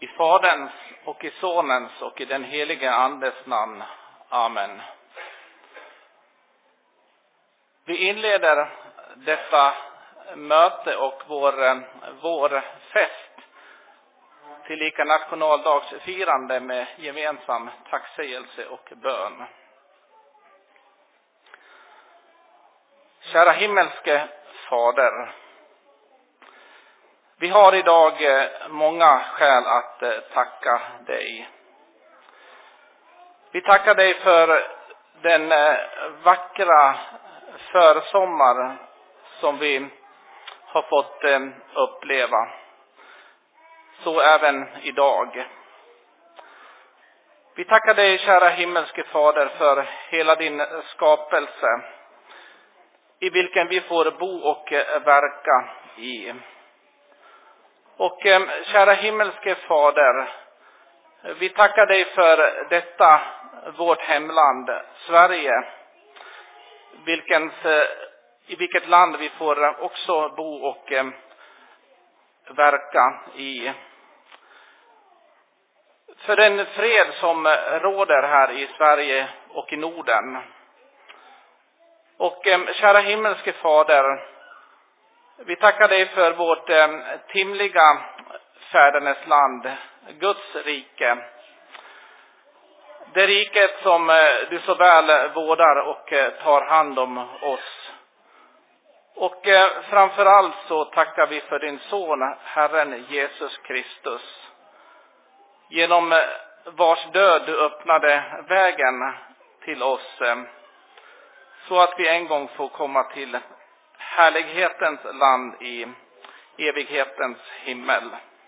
I Faderns och i Sonens och i den helige Andes namn. Amen. Vi inleder detta möte och vår fest tillika nationaldagsfirande med gemensam tacksägelse och bön. Kära himmelske Fader, vi har idag många skäl att tacka dig. Vi tackar dig för den vackra försommar som vi har fått uppleva. Så även idag. Vi tackar dig, kära himmelske Fader, för hela din skapelse, i vilken vi får bo och verka i. Och kära himmelske Fader, vi tackar dig för detta vårt hemland, Sverige, i vilket land vi får också bo och verka i. För den fred som råder här i Sverige och i Norden. Och kära himmelske Fader, vi tackar dig för vårt timliga fädernes land, Guds rike. Det riket som du så väl vårdar och tar hand om oss. Och framförallt så tackar vi för din son, Herren Jesus Kristus. Genom vars död du öppnade vägen till oss, så att vi en gång får komma till härlighetens land i evighetens himmel.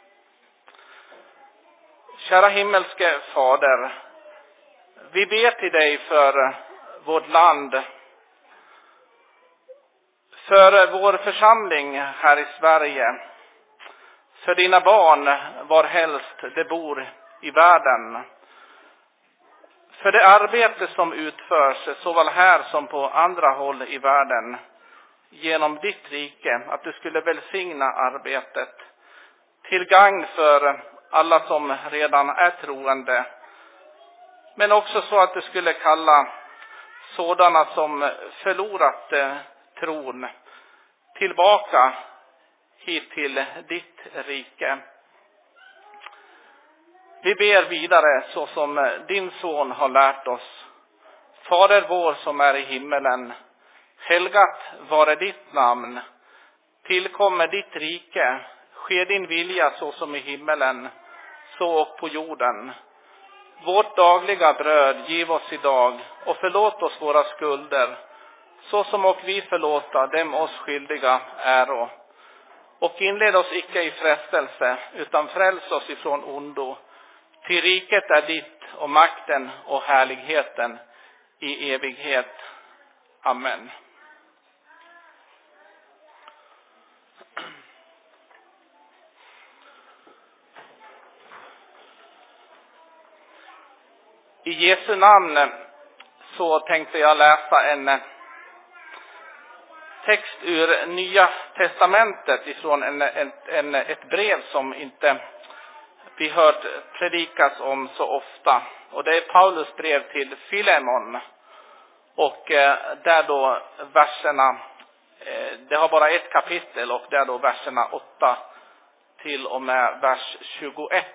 Kära himmelske Fader, vi ber till dig för vårt land, för vår församling här i Sverige, för dina barn var helst de bor i världen, för det arbete som utförs såväl här som på andra håll i världen genom ditt rike, att du skulle välsigna arbetet till gagn för alla som redan är troende, men också så att du skulle kalla sådana som förlorat tron tillbaka hit till ditt rike. Vi ber vidare så som din son har lärt oss. Fader vår som är i himmelen, helgat vare ditt namn. Tillkommer ditt rike, ske din vilja så som i himmelen, så och på jorden. Vårt dagliga bröd giv oss idag, och förlåt oss våra skulder, så som och vi förlåta dem oss skyldiga äro. Och inled oss icke i frestelse, utan fräls oss ifrån ondo. Till riket är ditt, och makten och härligheten i evighet. Amen. I Jesu namn så tänkte jag läsa en text ur Nya testamentet ifrån ett brev som inte vi hört predikas om så ofta. Och det är Paulus brev till Filemon. Och där då verserna, det har bara ett kapitel, och där då verserna 8 till och med vers 21.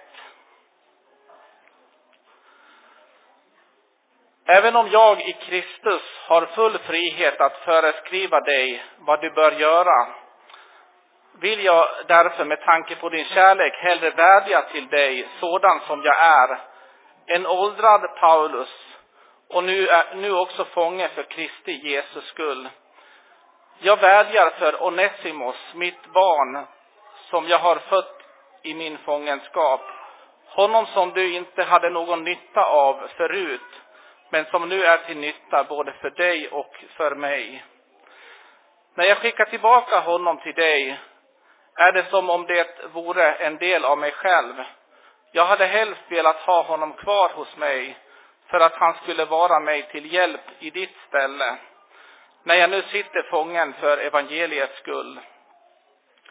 Även om jag i Kristus har full frihet att föreskriva dig vad du bör göra, vill jag därför med tanke på din kärlek hellre vädja till dig sådan som jag är, en åldrad Paulus, och nu också fånge för Kristi Jesus skull. Jag vädjar för Onesimos, mitt barn, som jag har fött i min fångenskap, honom som du inte hade någon nytta av förut, men som nu är till nytta både för dig och för mig. När jag skickar tillbaka honom till dig är det som om det vore en del av mig själv. Jag hade helst velat ha honom kvar hos mig för att han skulle vara mig till hjälp i ditt ställe, när jag nu sitter fången för evangeliets skull.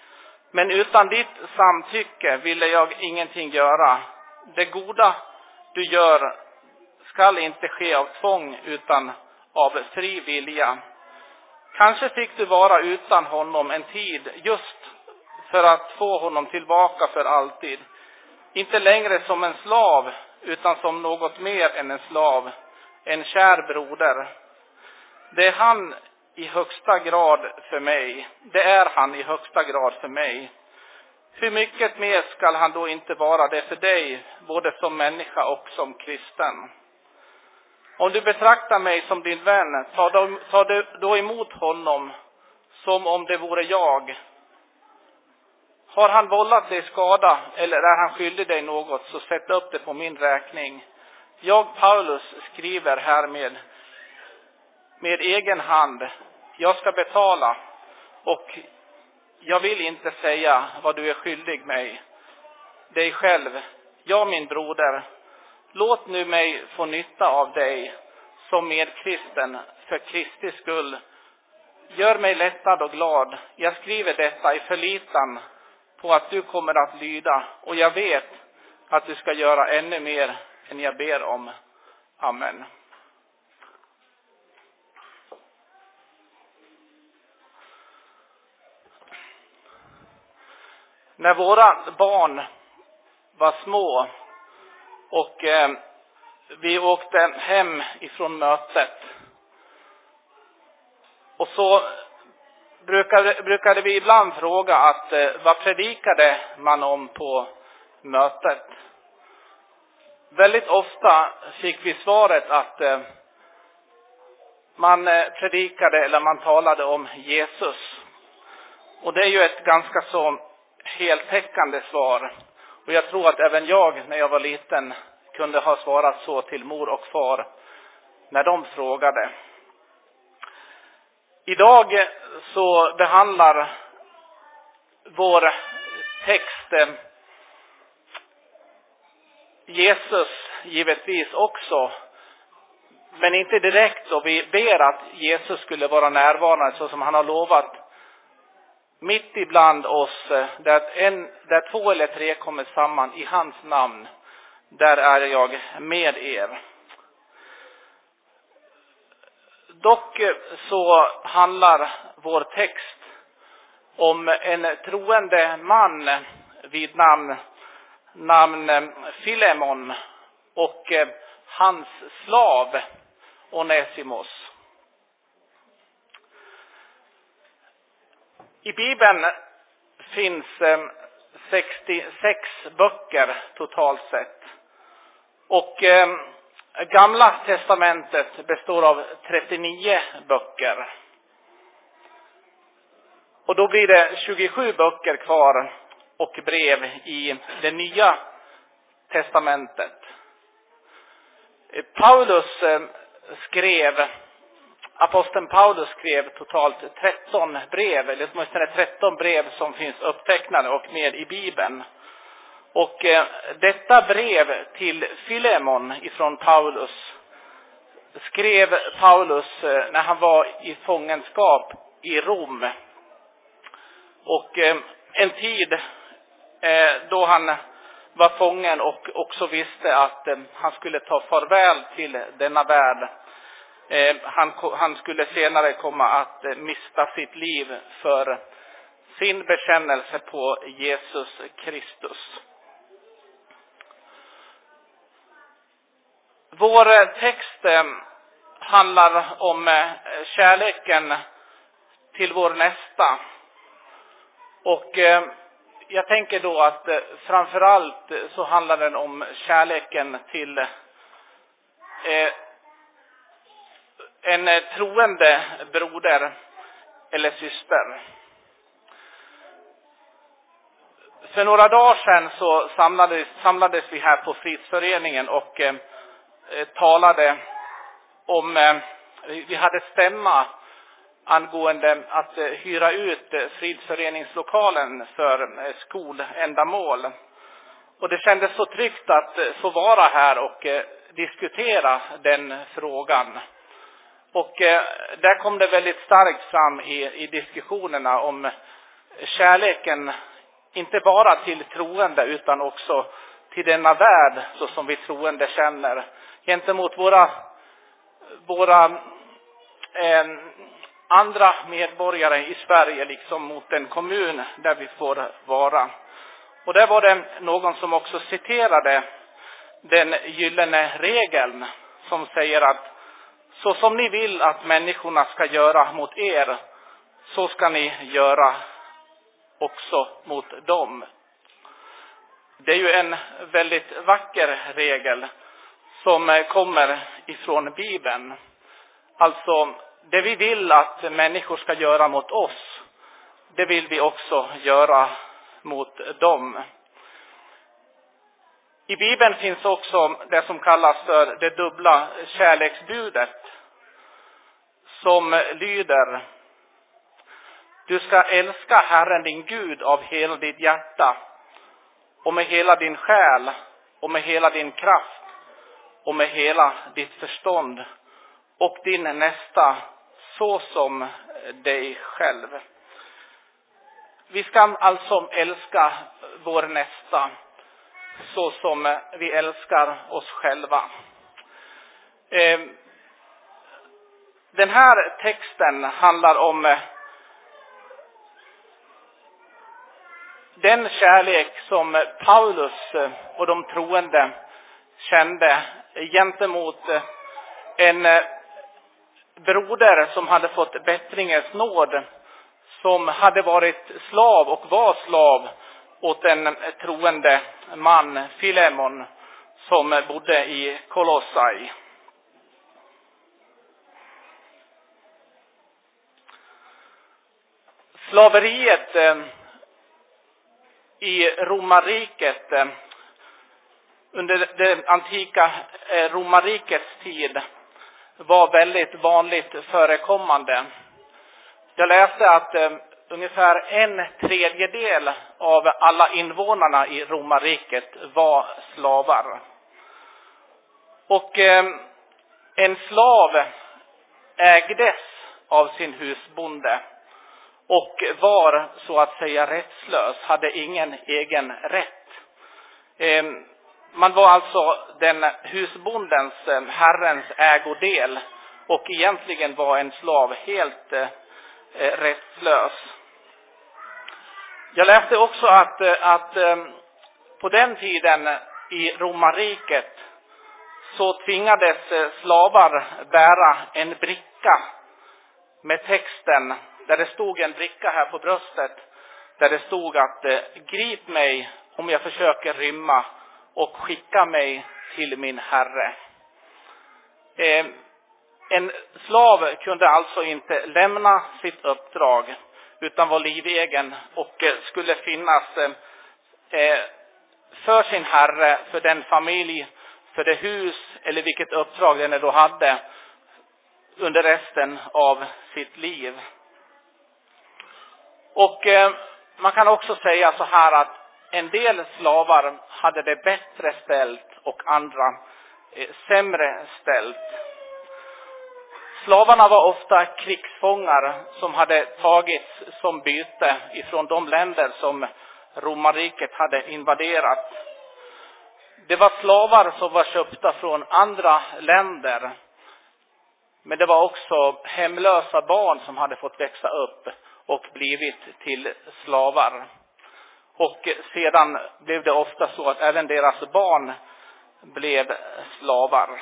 Men utan ditt samtycke ville jag ingenting göra. Det goda du gör skall inte ske av tvång utan av fri vilja. Kanske fick du vara utan honom en tid just för att få honom tillbaka för alltid. Inte längre som en slav utan som något mer än en slav, en kär broder. Det är han i högsta grad för mig. Det är han i högsta grad för mig. Hur mycket mer skall han då inte vara det för dig, både som människa och som kristen? Om du betraktar mig som din vän, ta då emot honom som om det vore jag. Har han vållat dig skada eller är han skyldig dig något, så sätt upp det på min räkning. Jag, Paulus, skriver härmed med egen hand. Jag ska betala och jag vill inte säga vad du är skyldig mig. Dig själv, jag min broder, låt nu mig få nytta av dig som medkristen för Kristi skull. Gör mig lättad och glad. Jag skriver detta i förlitan på att du kommer att lyda, och jag vet att du ska göra ännu mer än jag ber om. Amen. När våra barn var små och vi åkte hem ifrån mötet, och så brukade vi ibland fråga att vad predikade man om på mötet? Väldigt ofta fick vi svaret att man predikade eller man talade om Jesus. Och det är ju ett ganska så heltäckande svar. Och jag tror att även jag när jag var liten kunde ha svarat så till mor och far när de frågade. Idag så behandlar vår text Jesus givetvis också, men inte direkt, och vi ber att Jesus skulle vara närvarande så som han har lovat mitt ibland oss, där 2 eller 3 kommer samman i hans namn, där är jag med er. Dock så handlar vår text om en troende man vid namn Filemon och hans slav Onesimos. I Bibeln finns 66 böcker totalt sett. Och Gamla testamentet består av 39 böcker. Och då blir det 27 böcker kvar och brev i det nya testamentet. Aposteln Paulus skrev totalt 13 brev, eller åtminstone 13 brev som finns upptecknade och med i Bibeln. Och detta brev till Filemon ifrån Paulus skrev Paulus när han var i fångenskap i Rom. Och en tid då han var fången och också visste att han skulle ta farväl till denna värld. Han skulle senare komma att mista sitt liv för sin bekännelse på Jesus Kristus. Vår text handlar om kärleken till vår nästa. Och jag tänker då att framförallt så handlar den om kärleken till en troende broder eller syster. För några dagar sedan så samlades vi här på Fridsföreningen och talade om, vi hade stämma angående att hyra ut Fridsföreningslokalen för skoländamål. Och det kändes så tryggt att få vara här och diskutera den frågan. Och där kom det väldigt starkt fram i diskussionerna om kärleken inte bara till troende utan också till denna värld så som vi troende känner. Gentemot våra andra medborgare i Sverige liksom mot den kommun där vi får vara. Och där var det någon som också citerade den gyllene regeln som säger att så som ni vill att människorna ska göra mot er, så ska ni göra också mot dem. Det är ju en väldigt vacker regel som kommer ifrån Bibeln. Alltså, det vi vill att människor ska göra mot oss, det vill vi också göra mot dem. I Bibeln finns också det som kallas för det dubbla kärleksbudet, som lyder: du ska älska Herren din Gud av hela ditt hjärta och med hela din själ och med hela din kraft och med hela ditt förstånd och din nästa så som dig själv. Vi ska alltså älska vår nästa så som vi älskar oss själva. Den här texten handlar om den kärlek som Paulus och de troende kände gentemot en broder som hade fått bättringens nåd, som hade varit slav och var slav åt en troende man, Filemon, som bodde i Kolossai. Slaveriet i romarriket under det antika romarrikets tid var väldigt vanligt förekommande. Jag läste att ungefär 1/3 av alla invånarna i romarriket var slavar. Och en slav ägdes av sin husbonde och var så att säga rättslös, hade ingen egen rätt. Man var alltså den husbondens, herrens ägodel, och egentligen var en slav helt rättslös. Jag läste också att på den tiden i romarriket så tvingades slavar bära en bricka med texten, där det stod en bricka här på bröstet, där det stod att grip mig om jag försöker rymma och skicka mig till min herre. En slav kunde alltså inte lämna sitt uppdrag utan var livegen och skulle finnas för sin herre, för den familj, för det hus eller vilket uppdrag den då hade under resten av sitt liv. Och man kan också säga så här att en del slavar hade det bättre ställt och andra sämre ställt. Slavarna var ofta krigsfångar som hade tagits som byte ifrån de länder som romarriket hade invaderat. Det var slavar som var köpta från andra länder. Men det var också hemlösa barn som hade fått växa upp och blivit till slavar. Och sedan blev det ofta så att även deras barn blev slavar.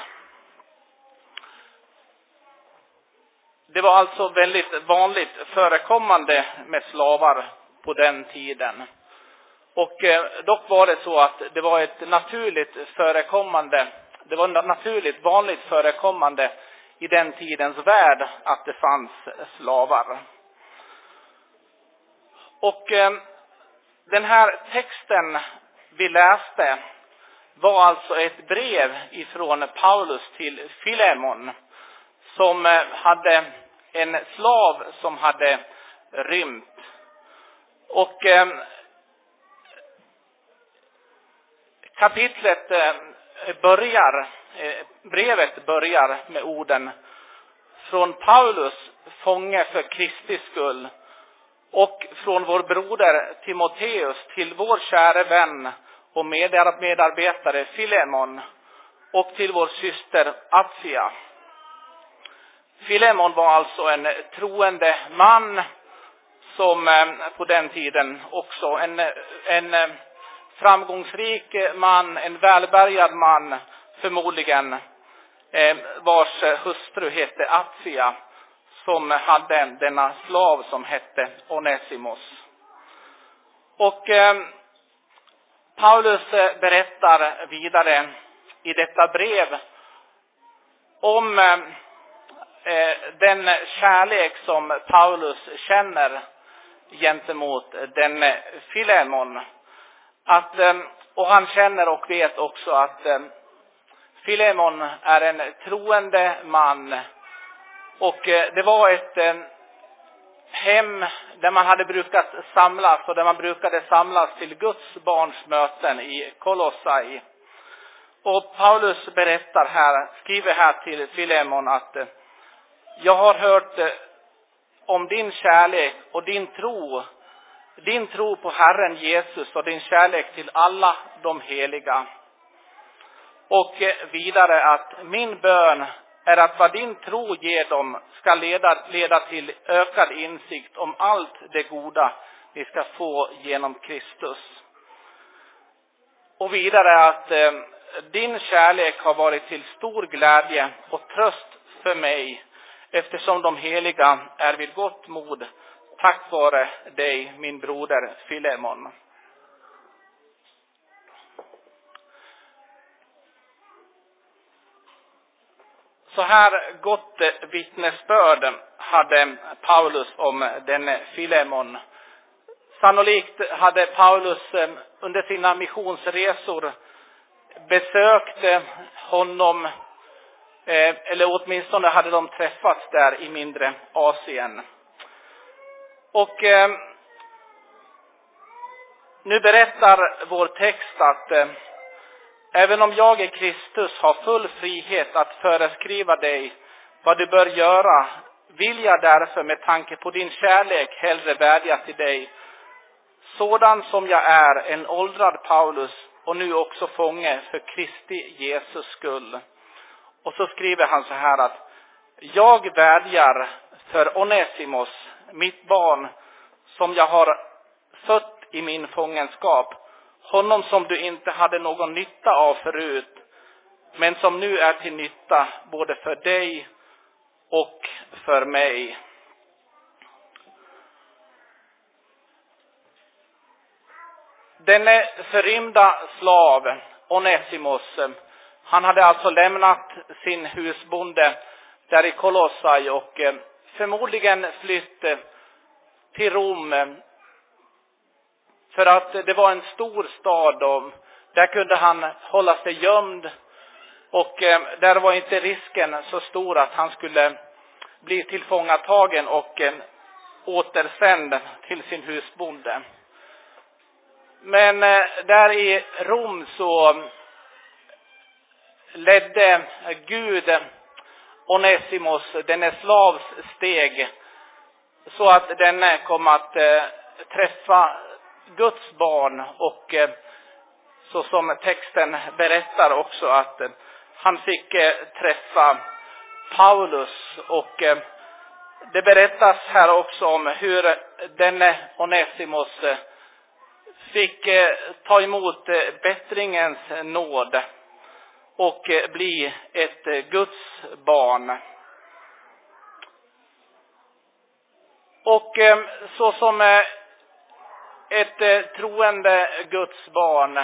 Det var alltså väldigt vanligt förekommande med slavar på den tiden. Och dock var det så att det var ett naturligt vanligt förekommande i den tidens värld att det fanns slavar. Och den här texten vi läste var alltså ett brev ifrån Paulus till Filemon, som hade en slav som hade rymt. Och brevet börjar med orden: från Paulus, fånge för Kristi skull, Och från vår broder Timoteus till vår kära vän och medarbetare Filemon och till vår syster Apfia. Filemon var alltså en troende man som på den tiden också en framgångsrik man, en välbärgad man förmodligen, vars hustru hette Apfia, som hade denna slav som hette Onesimos. Och Paulus berättar vidare i detta brev om den kärlek som Paulus känner gentemot den Filemon. Och han känner och vet också att Filemon är en troende man. Och det var ett hem där man hade brukat samlas, och där man brukade samlas till Guds barns möten i Kolossai. Och Paulus skriver här till Filemon att jag har hört om din kärlek och din tro på Herren Jesus och din kärlek till alla de heliga. Och vidare att min bön är att vad din tro ger dem ska leda till ökad insikt om allt det goda vi ska få genom Kristus. Och vidare att din kärlek har varit till stor glädje och tröst för mig, eftersom de heliga är vid gott mod tack vare dig, min broder Filemon. Så här gott vittnesbörd hade Paulus om den Filemon. Sannolikt hade Paulus under sina missionsresor besökt honom, eller åtminstone hade de träffats där i mindre Asien. Och nu berättar vår text att även om jag i Kristus har full frihet att föreskriva dig vad du bör göra, vill jag därför med tanke på din kärlek hellre vädja till dig, sådan som jag är, en åldrad Paulus och nu också fånge för Kristi Jesus skull. Och så skriver han så här att jag vädjar för Onesimos, mitt barn, som jag har fött i min fångenskap, honom som du inte hade någon nytta av förut, men som nu är till nytta både för dig och för mig. Denne förrymda slav, Onesimos, han hade alltså lämnat sin husbonde där i Kolossai och förmodligen flytt till Rom, för att det var en stor stad och där kunde han hålla sig gömd, och där var inte risken så stor att han skulle bli tillfångatagen och återsänd till sin husbonde. Men där i Rom så ledde Gud Onesimos, denne slavs steg, så att denne kom att träffa Guds barn, och så som texten berättar också att han fick träffa Paulus. Och det berättas här också om hur denne Onesimos fick ta emot bättringens nåd och bli ett Guds barn. Och så som ett troende Guds barn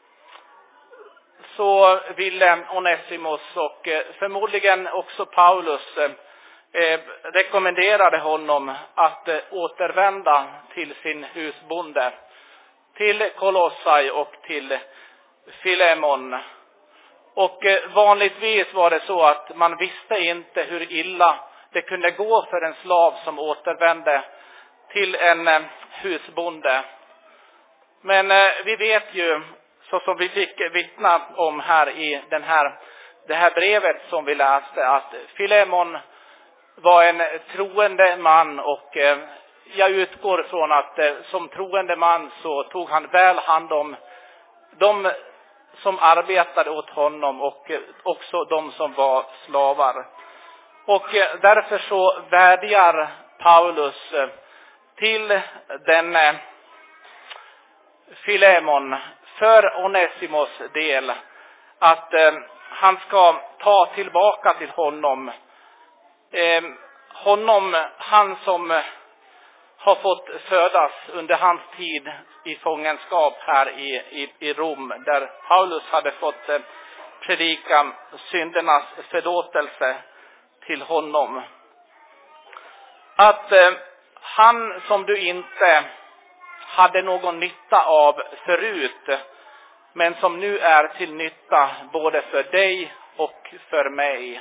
så ville Onesimos, och förmodligen också Paulus, rekommenderade honom att återvända till sin husbonde, till Kolossai och till Filemon. Och vanligtvis var det så att man visste inte hur illa det kunde gå för en slav som återvände till en husbonde. Men vi vet ju, så som vi fick vittna om här i det här brevet som vi läste, att Filemon var en troende man och jag utgår från att som troende man så tog han väl hand om de som arbetade åt honom och också de som var slavar. Och därför så vädjar Paulus till denne Filemon för Onesimos del att han ska ta tillbaka till honom. Han som har fått födas under hans tid i fångenskap här i Rom, där Paulus hade fått predika syndernas förlåtelse till honom. Att han som du inte hade någon nytta av förut, men som nu är till nytta både för dig och för mig.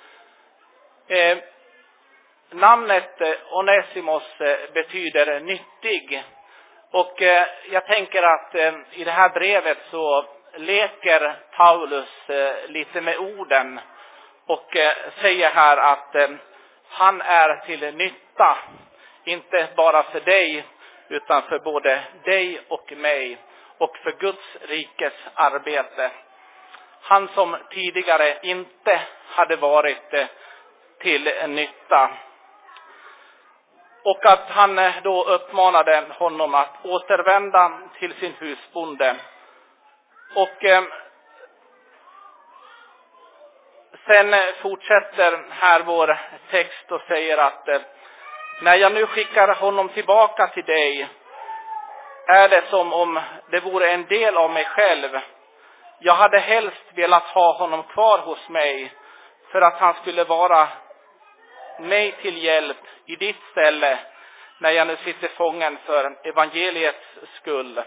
Namnet Onesimos betyder nyttig. Och jag tänker att i det här brevet så leker Paulus lite med orden och säger här att han är till nytta, inte bara för dig utan för både dig och mig och för Guds rikes arbete. Han som tidigare inte hade varit till nytta. Och att han då uppmanade honom att återvända till sin husbonde. Och sen fortsätter här vår text och säger att när jag nu skickar honom tillbaka till dig är det som om det vore en del av mig själv. Jag hade helst velat ha honom kvar hos mig för att han skulle vara mig till hjälp i ditt ställe när jag nu sitter fången för evangeliets skull.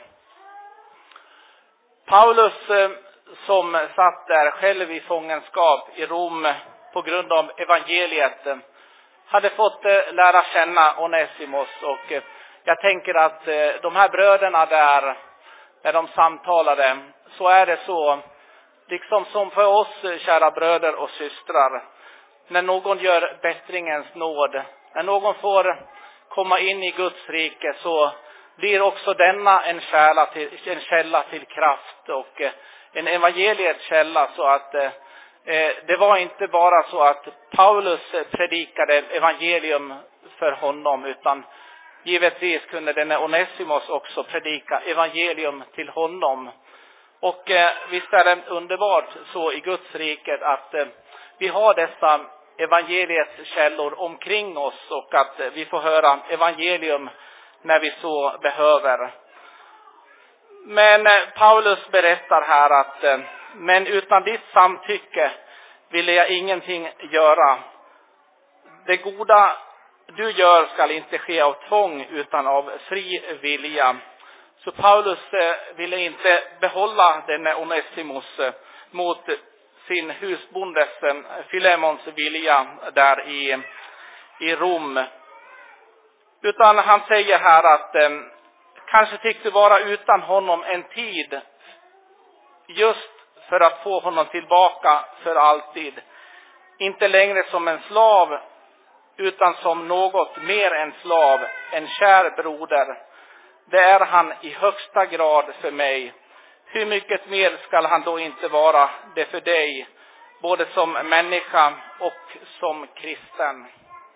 Paulus som satt där själv i fångenskap i Rom på grund av evangeliet hade fått lära känna Onesimos, och jag tänker att de här bröderna där, när de samtalade, så är det så liksom som för oss kära bröder och systrar. När någon gör bättringens nåd, när någon får komma in i Guds rike, så blir också denna en källa till kraft och en evangeliets källa. Så att det var inte bara så att Paulus predikade evangelium för honom, utan givetvis kunde denne Onesimos också predika evangelium till honom. Och visst är det underbart så i Guds riket att vi har dessa evangeliets källor omkring oss och att vi får höra evangelium när vi så behöver. Men Paulus berättar här att men utan ditt samtycke ville jag ingenting göra. Det goda du gör skall inte ske av tvång utan av fri vilja. Så Paulus ville inte behålla denne Onesimos mot sin husbondes Filemons vilja där i Rom. Utan han säger här att kanske fick du vara utan honom en tid just för att få honom tillbaka för alltid. Inte längre som en slav utan som något mer än slav, en kär broder. Det är han i högsta grad för mig. Hur mycket mer skall han då inte vara det för dig, både som människa och som kristen?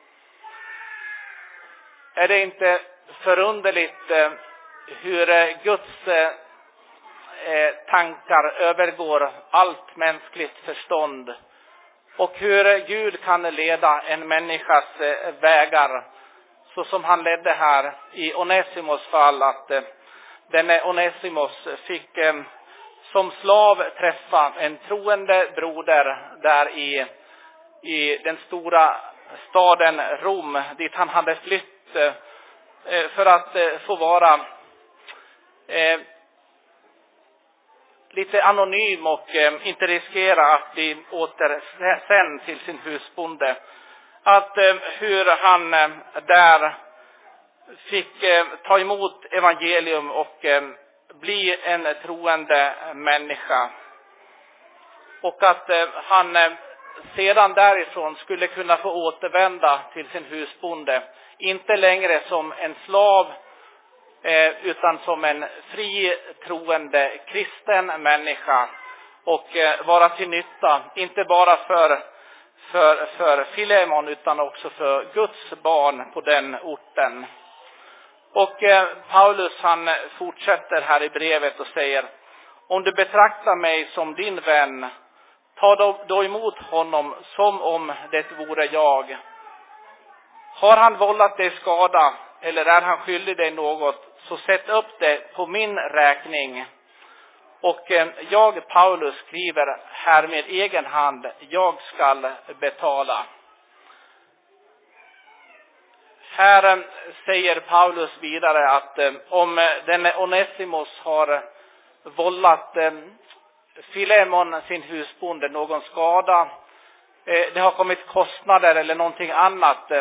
Är det inte förunderligt hur Guds tankar övergår allt mänskligt förstånd, och hur Gud kan leda en människas vägar så som han ledde här i Onesimos fall, att denne Onesimos fick som slav träffa en troende broder där i den stora staden Rom, dit han hade flytt för att få vara lite anonym och inte riskera att bli återsänd till sin husbonde. Att hur han där fick ta emot evangelium och bli en troende människa. Och att han sedan därifrån skulle kunna få återvända till sin husbonde. Inte längre som en slav utan som en fri troende kristen människa. Och vara till nytta, inte bara för Filemon utan också för Guds barn på den orten. Och Paulus han fortsätter här i brevet och säger: om du betraktar mig som din vän, ta då emot honom som om det vore jag. Har han vållat dig skada eller är han skyldig dig något, så sätt upp det på min räkning. Och jag, Paulus, skriver här med egen hand, jag skall betala. Här säger Paulus vidare att om den Onesimus har vållat Filemon, sin husbonde, någon skada, det har kommit kostnader eller någonting annat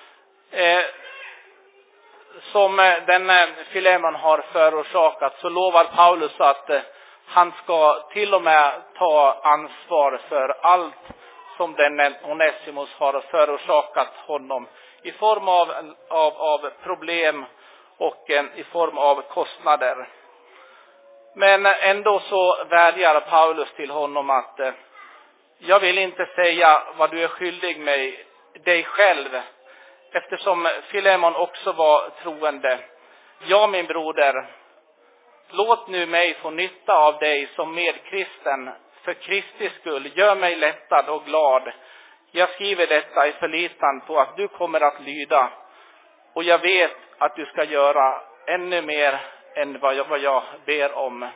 som den Filemon har förorsakat, så lovar Paulus att han ska till och med ta ansvar för allt som den Onesimus har förorsakat honom i form av problem och i form av kostnader. Men ändå så vädjar Paulus till honom att jag vill inte säga vad du är skyldig mig dig själv, eftersom Filemon också var troende. Ja, min broder, låt nu mig få nytta av dig som medkristen för Kristi skull. Gör mig lättad och glad. Jag skriver detta i förlitan på att du kommer att lyda, och jag vet att du ska göra ännu mer än vad jag ber om.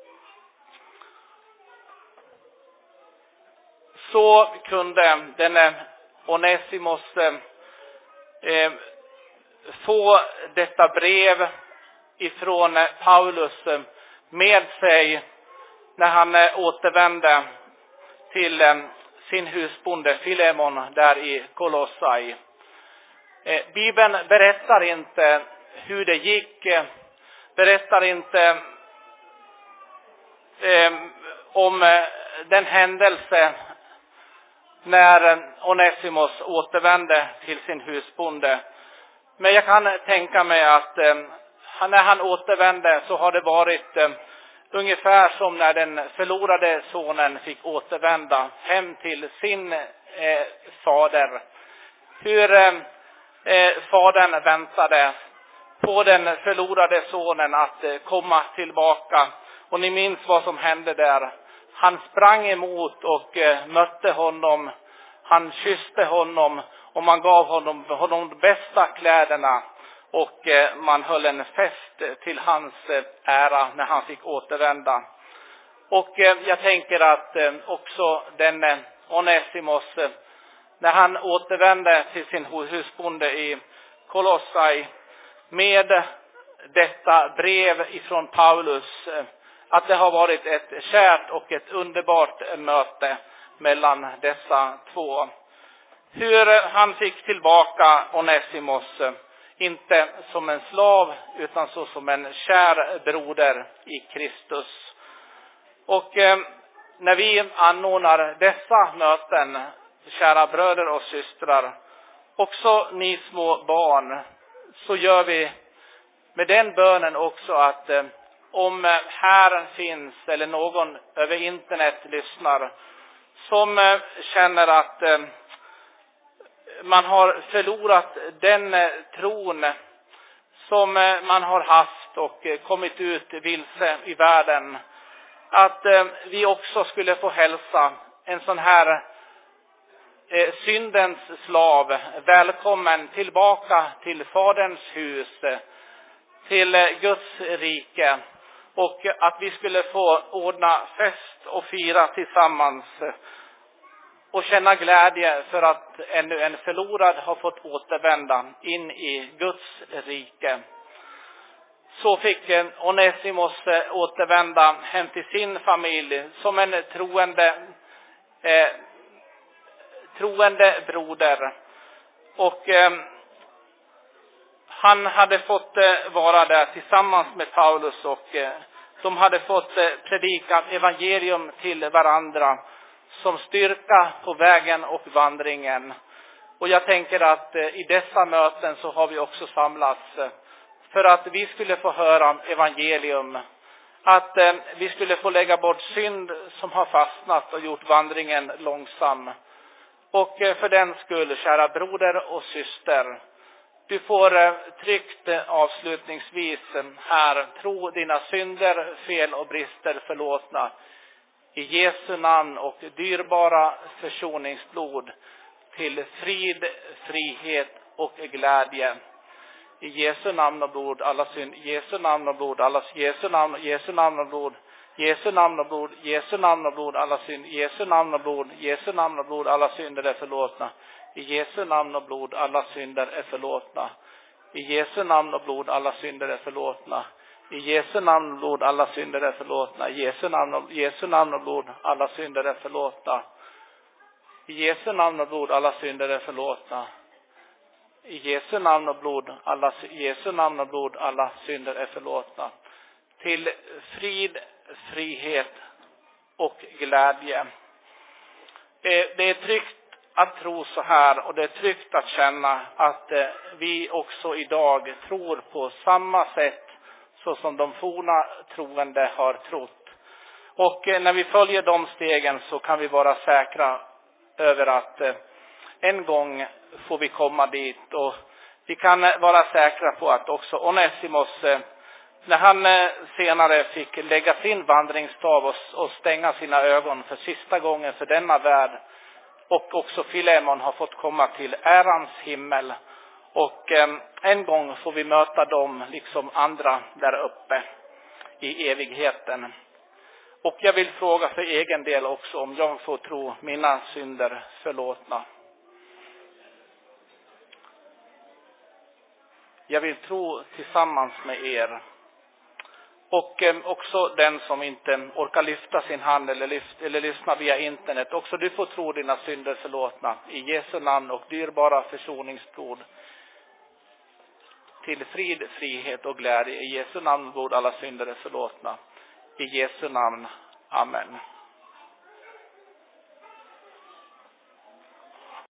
Så kunde den Onesimus få detta brev ifrån Paulus med sig när han återvände till sin husbonde Filemon där i Kolossai. Bibeln berättar inte hur det gick, berättar inte om den händelse när Onesimus återvände till sin husbonde. Men jag kan tänka mig att när han återvände så har det varit ungefär som när den förlorade sonen fick återvända hem till sin fader. Hur fadern väntade på den förlorade sonen att komma tillbaka. Och ni minns vad som hände där. Han sprang emot och mötte honom. Han kysste honom och man gav honom de bästa kläderna. Och man höll en fest till hans ära när han fick återvända. Och jag tänker att också den Onesimus, när han återvände till sin husbonde i Kolossai med detta brev ifrån Paulus, att det har varit ett kärt och ett underbart möte mellan dessa två. Hur han fick tillbaka Onesimus, inte som en slav utan så som en kär broder i Kristus. Och när vi anordnar dessa möten, kära bröder och systrar, också ni små barn, så gör vi med den bönen också att om här finns eller någon över internet lyssnar som känner att man har förlorat den tron som man har haft och kommit ut vilse i världen, att vi också skulle få hälsa en sån här syndens slav välkommen tillbaka till Faderns hus, till Guds rike, och att vi skulle få ordna fest och fira tillsammans och känna glädje för att ännu en förlorad har fått återvända in i Guds rike. Så fick Onesimus återvända hem till sin familj som en troende broder. Och han hade fått vara där tillsammans med Paulus, och de hade fått predika evangelium till varandra som styrka på vägen och vandringen. Och jag tänker att i dessa möten så har vi också samlats för att vi skulle få höra evangelium. Att vi skulle få lägga bort synd som har fastnat och gjort vandringen långsam. Och för den skull, kära broder och syster, du får tryggt avslutningsvis här tro dina synder, fel och brister förlåtna. I Jesu namn och dyrbara försoningsblod till frid, frihet och glädje. I Jesu namn och blod alla synd, Jesu namn och blod alla, Jesu namn och blod, Jesu namn och blod, Jesu namn och blod alla synd, Jesu namn och blod, Jesu namn och blod alla synder är förlåtna. I Jesu namn och blod alla synder är förlåtna. I Jesu namn och blod alla synder är förlåtna. I Jesu namn och blod alla synder är förlåtna. I Jesu namn och blod alla synder är förlåtna. I Jesu namn och blod alla synder är förlåtna. I Jesu namn och blod alla synder är förlåtna. Till frid, frihet och glädje. Det är tryggt att tro så här, och det är tryggt att känna att vi också idag tror på samma sätt så som de forna troende har trott. Och när vi följer de stegen så kan vi vara säkra över att en gång får vi komma dit. Och vi kan vara säkra på att också Onesimos, när han senare fick lägga sin vandringsstav och stänga sina ögon för sista gången för denna värld, och också Filemon har fått komma till ärans himmel. Och en gång får vi möta dem liksom andra där uppe i evigheten. Och jag vill fråga för egen del också om jag får tro mina synder förlåtna. Jag vill tro tillsammans med er. Och också den som inte orkar lyfta sin hand eller lyssna via internet. Också du får tro dina synder förlåtna. I Jesu namn och dyrbara försoningsblod. Till frid, frihet och glädje. I Jesu namn och blod alla synder är förlåtna. I Jesu namn. Amen.